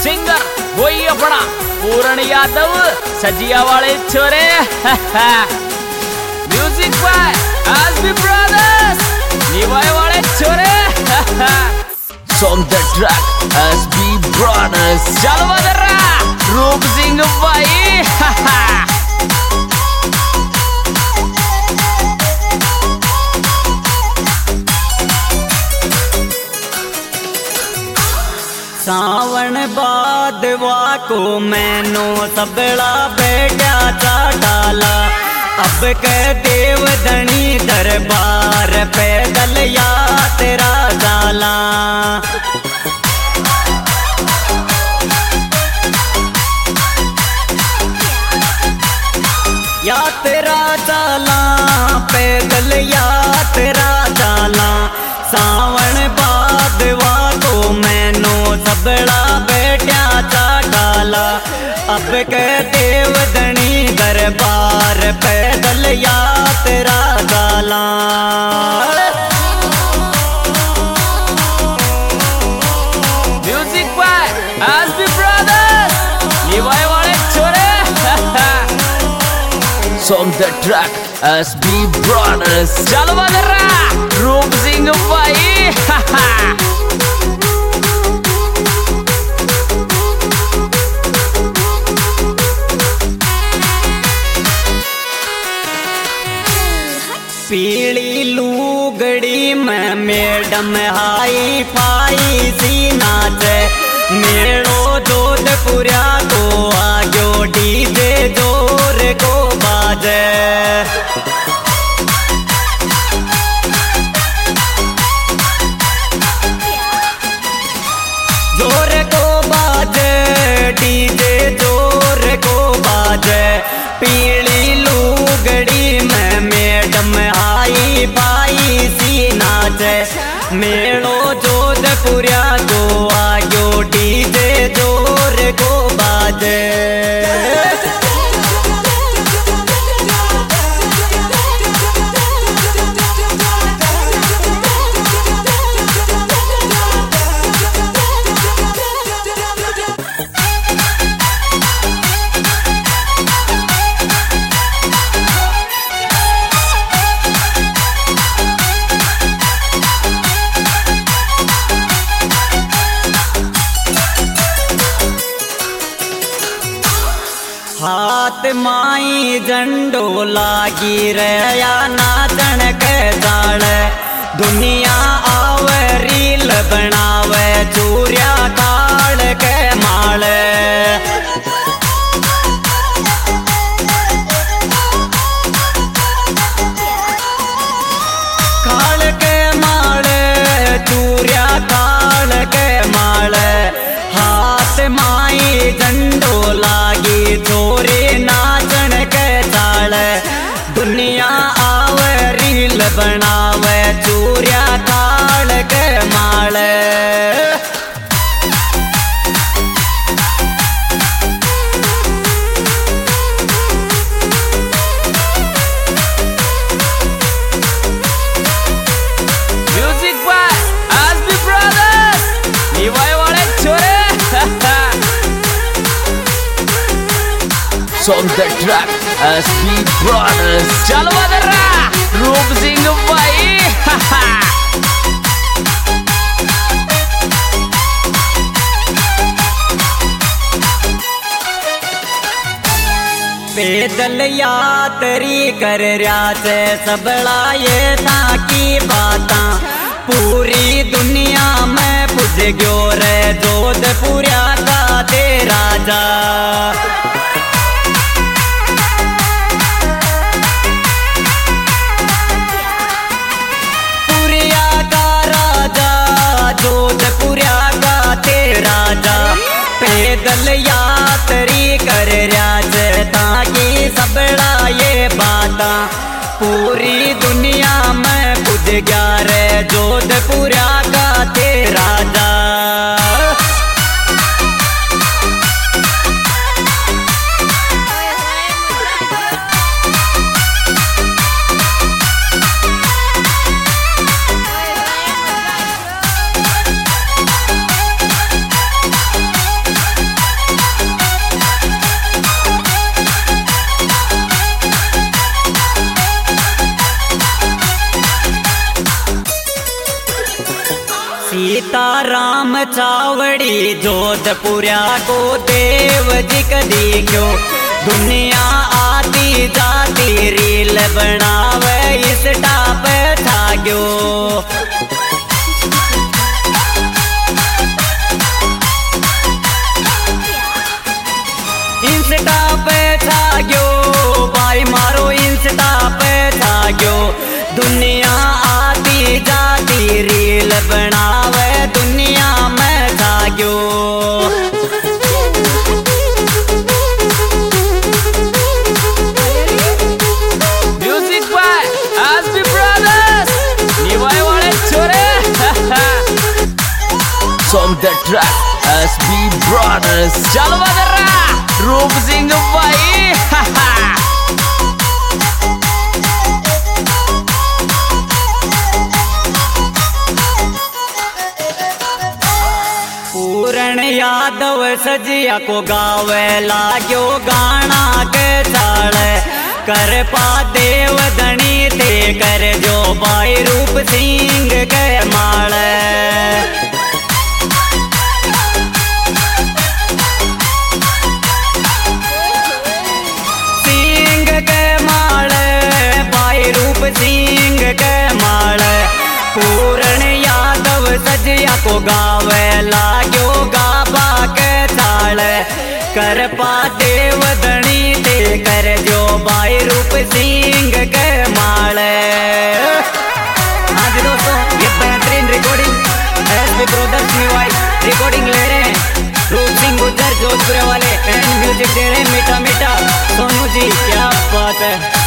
Singer वही अपना पूरण यादव सजिया वाले छोरे। Music by SB brothers Niwai वाले छोरे। Song the track SB brothers चलो बदरा रूप सिंह भाई। सावन बादवा को मैनो सबला बेटा चाटाला। अब के देव धनी दरबार पैदल यात्रा डाला। यात्रा डाला पैदल यात्रा डाला। सावन बादवा को मैनो सबला बेटा चाटाला। अब के देव धनी दरबार पैदल यात्रा डाला। Music by SB brothers Niwai वाले छोरे। Song the track SB brothers चलो बदरा रूप सिंह भाई। पीली लूगड़ी में मैडम हाई फाई सी नाचे। मेड़ो जोधपुरा को आगो डीजे जोर को बाजे। जोर को बाजे डीजे जोर को बाजे। पीली लूगड़ी में मैडम हाई फाई सी नाचे। मेड़ो जोधपुरा को आगो डीजे जोर को बाजे। हाथ माई झंडो लागी रया नाचन के जाल। दुनिया आवे रील बनावे चूरिया काल के माल। काल के माल चूरिया काल के माल। हाथ माई झंडो लागी छोरे नाचन के चाल। दुनिया आवे रील बनावे चूरिया काल के माल। Music by SB brothers Niwai वाले छोरे। Song the track SB brothers चलो बदरा रूप सिंह भाई। पैदल यात्री कर रहा से सबला ये था की बाता। पूरी दुनिया में पुज गयो रे जोधपुरा का तेरा राजा। जोधपुरा का तेरा राजा। पैदल यात्री कर राजता की सबड़ा ये बाता। पूरी दुनिया में पुज गया रे जोधपुरा का तेरा राजा। छावड़ी जोधपुरिया को देव जी कदी क्यों दुनिया आती जाती रील बनावे इस टाप छाग्यो इंस्टा पे छाग्यो भाई मारो इंस्टा पे छाग्यो दुनिया आती जाती रील बनावे दुनिया में छाग्यो music by SB brothers Niwai वाले छोरे song the track SB brothers चलो बदरा रूप सिंह भाई पूरण यादव सजिया को गावे लाग्यो गाना के चाल कर पा देव धनी ते कर जो भाई रूप सिंह के माल सिंह के माल भाई रूप सिंह के माल पूरण यादव सजिया को गावे लाग्यो गाबा के ताल कर पा देव धनी ते कर जो भाई रूप सिंह के माल हाँ जी दोस्तों ये बेहतरीन recording SB brothers Niwai recording ले रहे हैं रूप सिंह गुजर जोधपुर वाले एंड म्यूजिक दे रहे हैं मीठा मीठा सोनू जी क्या बात है।